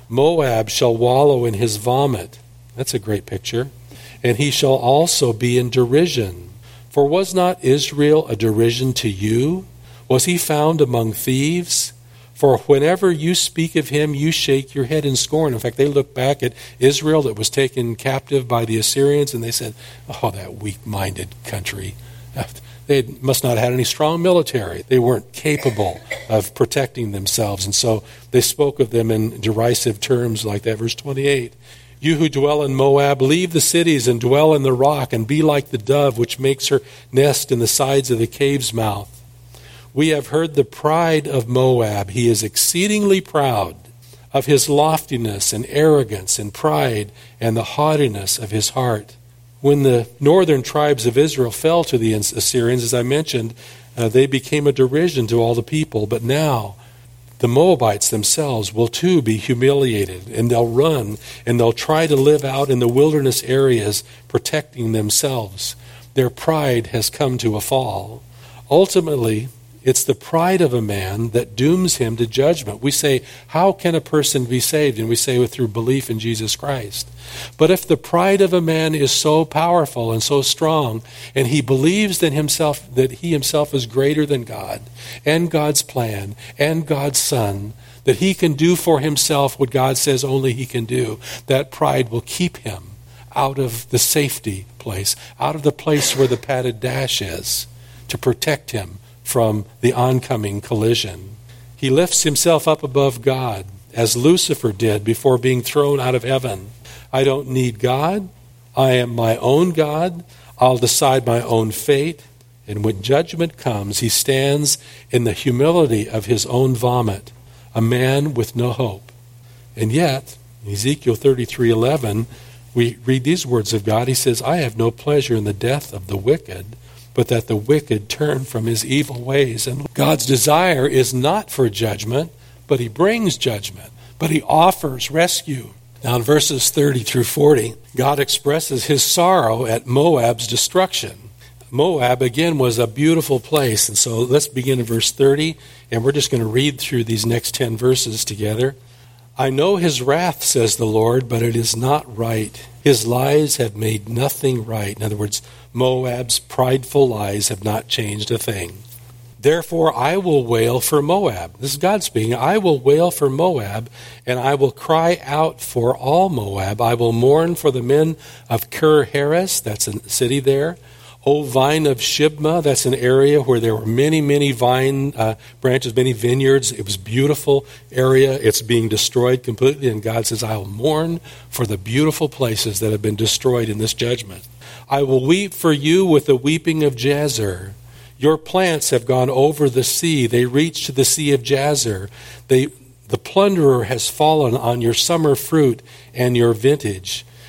Moab shall wallow in his vomit. That's a great picture. And he shall also be in derision. For was not Israel a derision to you? Was he found among thieves? For whenever you speak of him, you shake your head in scorn. In fact, they look back at Israel that was taken captive by the Assyrians, and they said, oh, that weak-minded country. They must not have had any strong military. They weren't capable of protecting themselves. And so they spoke of them in derisive terms like that. Verse 28, you who dwell in Moab, leave the cities and dwell in the rock, and be like the dove which makes her nest in the sides of the cave's mouth. We have heard the pride of Moab. He is exceedingly proud of his loftiness and arrogance and pride and the haughtiness of his heart. When the northern tribes of Israel fell to the Assyrians, as I mentioned, they became a derision to all the people. But now the Moabites themselves will too be humiliated, and they'll run, and they'll try to live out in the wilderness areas, protecting themselves. Their pride has come to a fall. Ultimately, it's the pride of a man that dooms him to judgment. We say, how can a person be saved? And we say, through belief in Jesus Christ. But if the pride of a man is so powerful and so strong, and he believes that he himself is greater than God, and God's plan, and God's Son, that he can do for himself what God says only he can do, that pride will keep him out of the safety place, out of the place where the padded dash is, to protect him from the oncoming collision. He lifts himself up above God, as Lucifer did before being thrown out of heaven. I don't need God. I am my own God. I'll decide my own fate. And when judgment comes, he stands in the humility of his own vomit, a man with no hope. And yet, in Ezekiel 33:11, we read these words of God. He says, I have no pleasure in the death of the wicked, but that the wicked turn from his evil ways. And God's desire is not for judgment, but he brings judgment. But he offers rescue. Now in verses 30 through 40, God expresses his sorrow at Moab's destruction. Moab, again, was a beautiful place. And so let's begin in verse 30, and we're just going to read through these next 10 verses together. I know his wrath, says the Lord, but it is not right. His lies have made nothing right. In other words, Moab's prideful lies have not changed a thing. Therefore, I will wail for Moab. This is God speaking. I will wail for Moab, and I will cry out for all Moab. I will mourn for the men of Kir-Heres, that's a city there. O vine of Shibma, that's an area where there were many, many vine branches, many vineyards. It was a beautiful area. It's being destroyed completely, and God says, I will mourn for the beautiful places that have been destroyed in this judgment. I will weep for you with the weeping of Jazer. Your plants have gone over the sea. They reach to the sea of Jazer. The plunderer has fallen on your summer fruit and your vintage.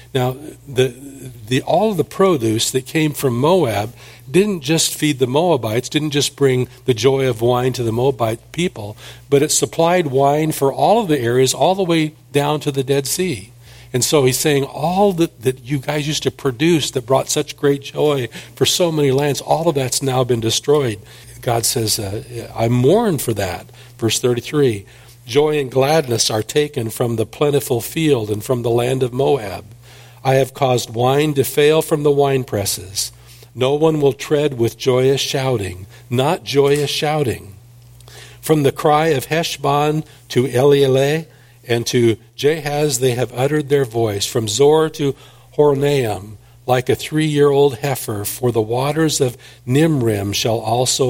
Now, all of the produce that came from Moab didn't just feed the Moabites, didn't just bring the joy of wine to the Moabite people, but it supplied wine for all of the areas all the way down to the Dead Sea. And so he's saying all that you guys used to produce that brought such great joy for so many lands, all of that's now been destroyed. God says, I mourn for that. Verse 33, joy and gladness are taken from the plentiful field and from the land of Moab. I have caused wine to fail from the winepresses. No one will tread with joyous shouting, not joyous shouting. From the cry of Heshbon to Elealeh and to Jahaz they have uttered their voice. From Zor to Horonaim, like a 3-year-old heifer, for the waters of Nimrim shall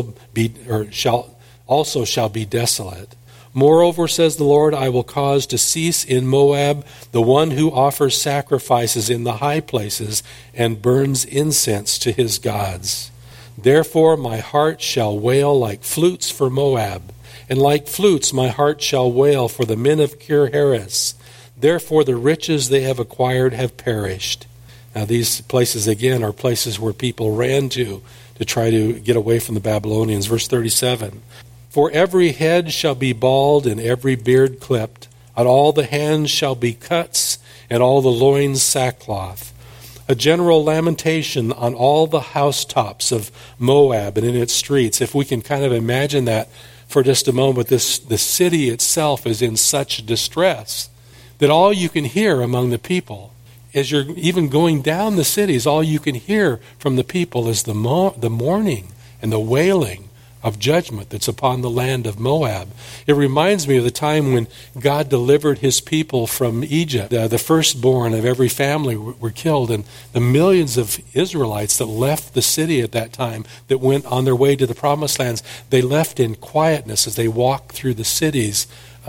be desolate. Moreover, says the Lord, I will cause to cease in Moab the one who offers sacrifices in the high places and burns incense to his gods. Therefore my heart shall wail like flutes for Moab, and like flutes my heart shall wail for the men of Kir-Heres. Therefore the riches they have acquired have perished. Now these places again are places where people ran to try to get away from the Babylonians. Verse 37. For every head shall be bald, and every beard clipped. On all the hands shall be cuts, and all the loins sackcloth. A general lamentation on all the housetops of Moab and in its streets. If we can kind of imagine that for just a moment, the city itself is in such distress that all you can hear among the people, as you're even going down the cities, all you can hear from the people is the mourning and the wailing of judgment that's upon the land of Moab. It reminds me of the time when God delivered his people from Egypt. The firstborn of every family were killed, and the millions of Israelites that left the city at that time, that went on their way to the promised lands, they left in quietness as they walked through the cities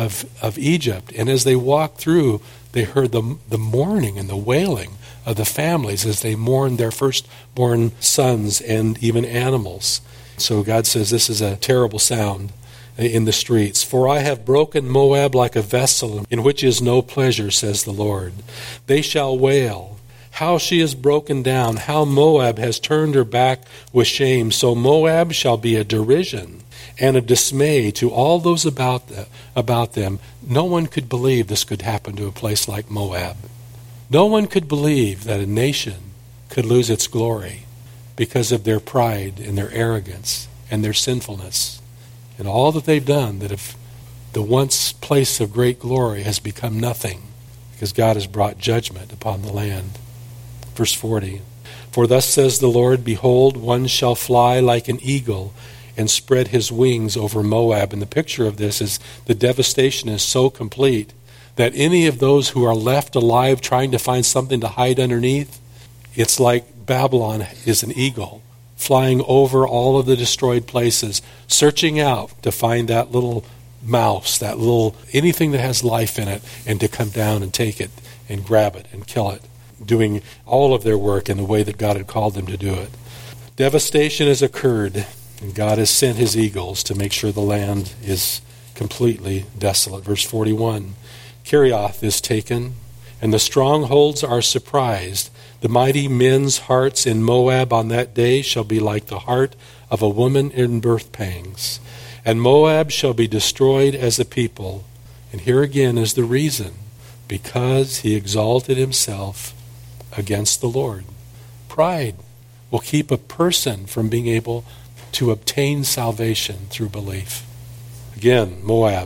of Egypt. And as they walked through, they heard the mourning and the wailing of the families as they mourned their firstborn sons and even animals. So God says this is a terrible sound in the streets. For I have broken Moab like a vessel in which is no pleasure, says the Lord. They shall wail, how she is broken down, how Moab has turned her back with shame. So Moab shall be a derision and a dismay to all those about them. No one could believe this could happen to a place like Moab. No one could believe that a nation could lose its glory because of their pride and their arrogance and their sinfulness and all that they've done, that if the once place of great glory has become nothing because God has brought judgment upon the land. Verse 40, for thus says the Lord, behold, one shall fly like an eagle and spread his wings over Moab. And the picture of this is the devastation is so complete that any of those who are left alive trying to find something to hide underneath, it's like Babylon is an eagle flying over all of the destroyed places, searching out to find that little mouse, that little anything that has life in it, and to come down and take it and grab it and kill it, doing all of their work in the way that God had called them to do it. Devastation has occurred, and God has sent his eagles to make sure the land is completely desolate. Verse 41, Kerioth is taken, and the strongholds are surprised. The mighty men's hearts in Moab on that day shall be like the heart of a woman in birth pangs. And Moab shall be destroyed as a people. And here again is the reason. Because he exalted himself against the Lord. Pride will keep a person from being able to obtain salvation through belief. Again,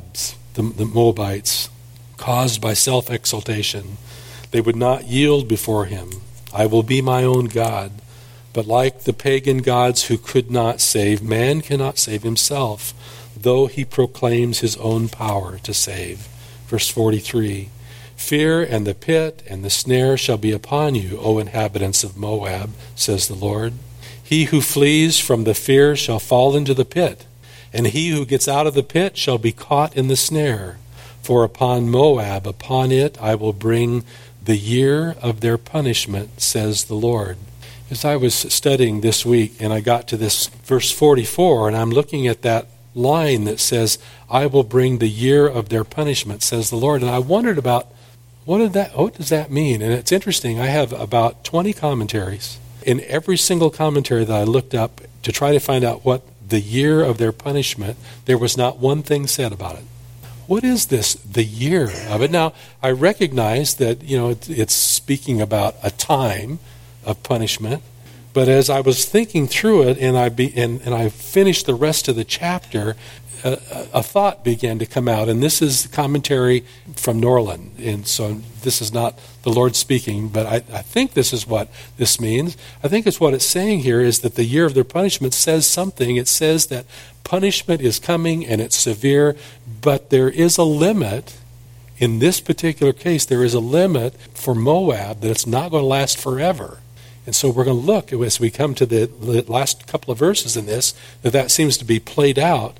the Moabites, caused by self-exaltation, they would not yield before him. I will be my own God. But like the pagan gods who could not save, man cannot save himself, though he proclaims his own power to save. Verse 43, fear and the pit and the snare shall be upon you, O inhabitants of Moab, says the Lord. He who flees from the fear shall fall into the pit, and he who gets out of the pit shall be caught in the snare. For upon Moab, upon it, I will bring the year of their punishment, says the Lord. As I was studying this week, and I got to this verse 44, and I'm looking at that line that says, I will bring the year of their punishment, says the Lord. And I wondered about What does that mean? And it's interesting. I have about 20 commentaries. In every single commentary that I looked up to try to find out what the year of their punishment, there was not one thing said about it. What is this, the year of it? Now, I recognize that, it's speaking about a time of punishment. But as I was thinking through it and I finished the rest of the chapter, a thought began to come out. And this is commentary from Norland. And so this is not the Lord speaking, but I think this is what this means. I think it's what it's saying here is that the year of their punishment says something. It says that punishment is coming and it's severe, but there is a limit. In this particular case, there is a limit for Moab that it's not going to last forever. And so we're going to look, as we come to the last couple of verses in this, that seems to be played out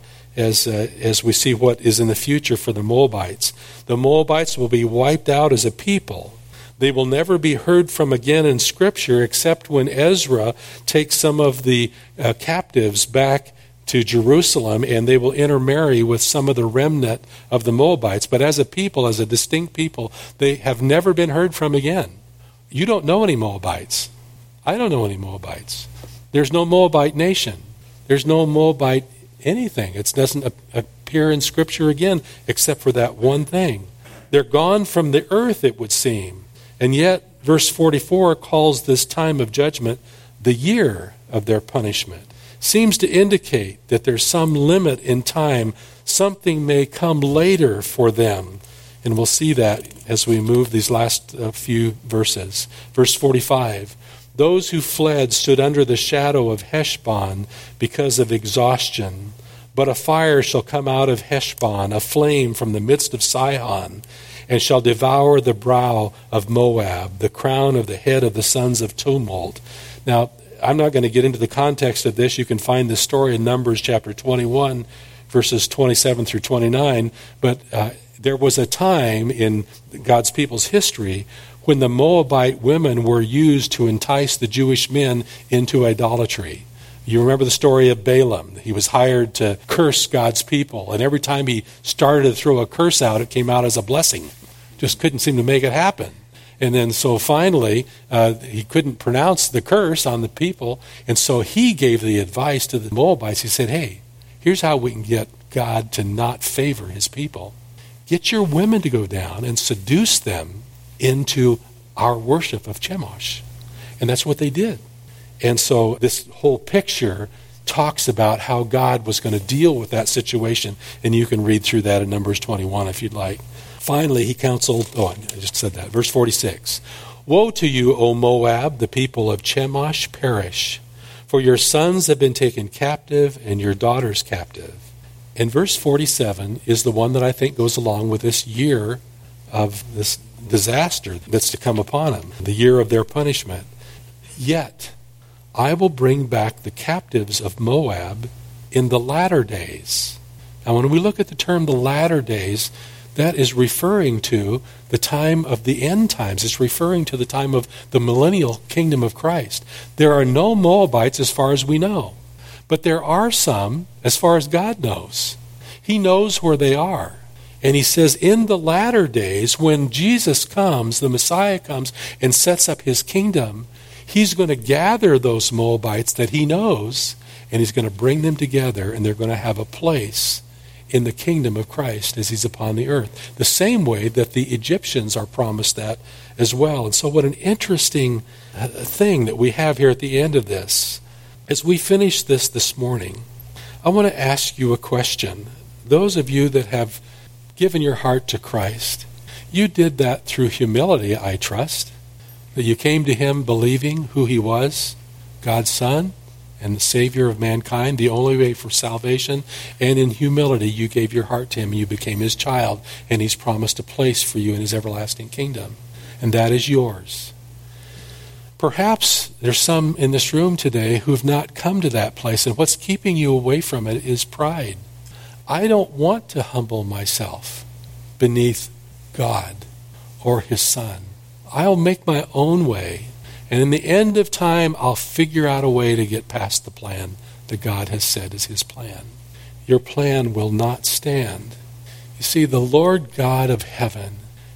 as we see what is in the future for the Moabites. The Moabites will be wiped out as a people. They will never be heard from again in Scripture except when Ezra takes some of the captives back to Jerusalem, and they will intermarry with some of the remnant of the Moabites. But as a people, as a distinct people, they have never been heard from again. You don't know any Moabites. I don't know any Moabites. There's no Moabite nation. There's no Moabite anything. It doesn't appear in Scripture again except for that one thing. They're gone from the earth, it would seem. And yet, verse 44 calls this time of judgment the year of their punishment. Seems to indicate that there's some limit in time. Something may come later for them. And we'll see that as we move these last few verses. Verse 45. Those who fled stood under the shadow of Heshbon because of exhaustion. But a fire shall come out of Heshbon, a flame from the midst of Sihon, and shall devour the brow of Moab, the crown of the head of the sons of tumult. Now, I'm not going to get into the context of this. You can find this story in Numbers chapter 21, verses 27 through 29. But there was a time in God's people's history when the Moabite women were used to entice the Jewish men into idolatry. You remember the story of Balaam. He was hired to curse God's people, and every time he started to throw a curse out, it came out as a blessing. Just couldn't seem to make it happen. And then so finally, he couldn't pronounce the curse on the people, and so he gave the advice to the Moabites. He said, hey, here's how we can get God to not favor his people. Get your women to go down and seduce them into our worship of Chemosh. And that's what they did. And so this whole picture talks about how God was going to deal with that situation. And you can read through that in Numbers 21 if you'd like. Finally, he counseled, I just said that, verse 46. Woe to you, O Moab, the people of Chemosh perish, for your sons have been taken captive and your daughters captive. And verse 47 is the one that I think goes along with this year of this disaster that's to come upon them, the year of their punishment. Yet I will bring back the captives of Moab in the latter days. Now, when we look at the term the latter days, that is referring to the time of the end times. It's referring to the time of the millennial kingdom of Christ. There are no Moabites as far as we know, but there are some as far as God knows. He knows where they are. And he says, in the latter days, when Jesus comes, the Messiah comes and sets up his kingdom, he's going to gather those Moabites that he knows, and he's going to bring them together, and they're going to have a place in the kingdom of Christ as he's upon the earth. The same way that the Egyptians are promised that as well. And so what an interesting thing that we have here at the end of this. As we finish this morning, I want to ask you a question. Those of you that have given your heart to Christ, you did that through humility, I trust. That you came to him believing who he was, God's Son, and the Savior of mankind, the only way for salvation. And in humility, you gave your heart to him, and you became his child, and he's promised a place for you in his everlasting kingdom. And that is yours. Perhaps there's some in this room today who have not come to that place, and what's keeping you away from it is pride. I don't want to humble myself beneath God or his Son. I'll make my own way, and in the end of time, I'll figure out a way to get past the plan that God has said is his plan. Your plan will not stand. You see, the Lord God of heaven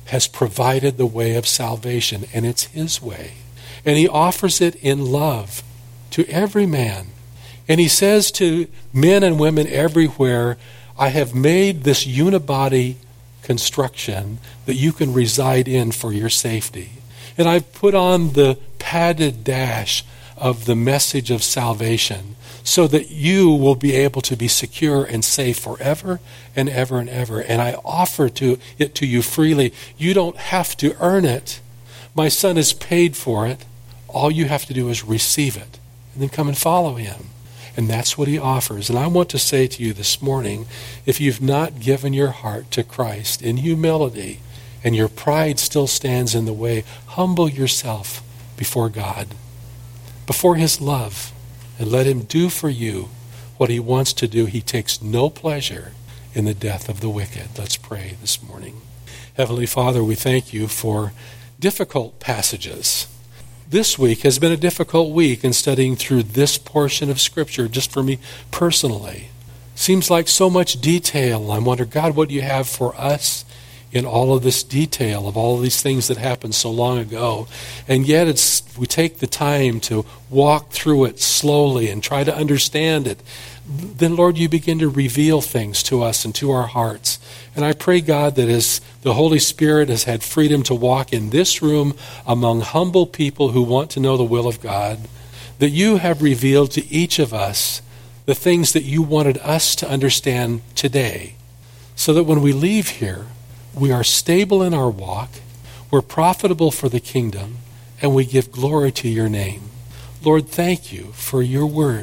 has provided the way of salvation, and it's his way. And he offers it in love to every man. And he says to men and women everywhere, I have made this unibody construction that you can reside in for your safety. And I've put on the padded dash of the message of salvation so that you will be able to be secure and safe forever and ever and ever. And I offer it to you freely. You don't have to earn it. My Son has paid for it. All you have to do is receive it and then come and follow him. And that's what he offers. And I want to say to you this morning, if you've not given your heart to Christ in humility and your pride still stands in the way, humble yourself before God, before his love, and let him do for you what he wants to do. He takes no pleasure in the death of the wicked. Let's pray this morning. Heavenly Father, we thank you for difficult passages. This week has been a difficult week in studying through this portion of Scripture, just for me personally. Seems like so much detail. I wonder, God, what do you have for us in all of this detail of all of these things that happened so long ago? And yet we take the time to walk through it slowly and try to understand it. Then, Lord, you begin to reveal things to us and to our hearts. And I pray, God, that as the Holy Spirit has had freedom to walk in this room among humble people who want to know the will of God, that you have revealed to each of us the things that you wanted us to understand today, so that when we leave here, we are stable in our walk, we're profitable for the kingdom, and we give glory to your name. Lord, thank you for your word.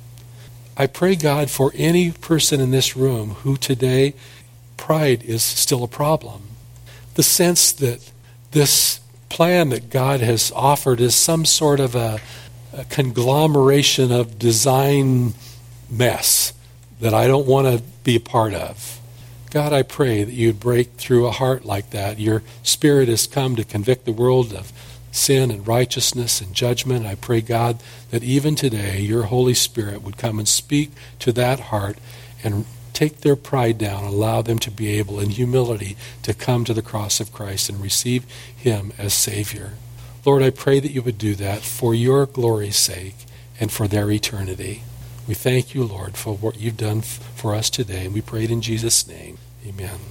I pray, God, for any person in this room who today pride is still a problem. The sense that this plan that God has offered is some sort of a conglomeration of design mess that I don't want to be a part of. God, I pray that you'd break through a heart like that. Your Spirit has come to convict the world of sin and righteousness and judgment. I pray, God, that even today your Holy Spirit would come and speak to that heart and take their pride down, allow them to be able in humility to come to the cross of Christ and receive him as Savior. Lord, I pray that you would do that for your glory's sake and for their eternity. We thank you, Lord, for what you've done for us today, and we pray it in Jesus' name. Amen.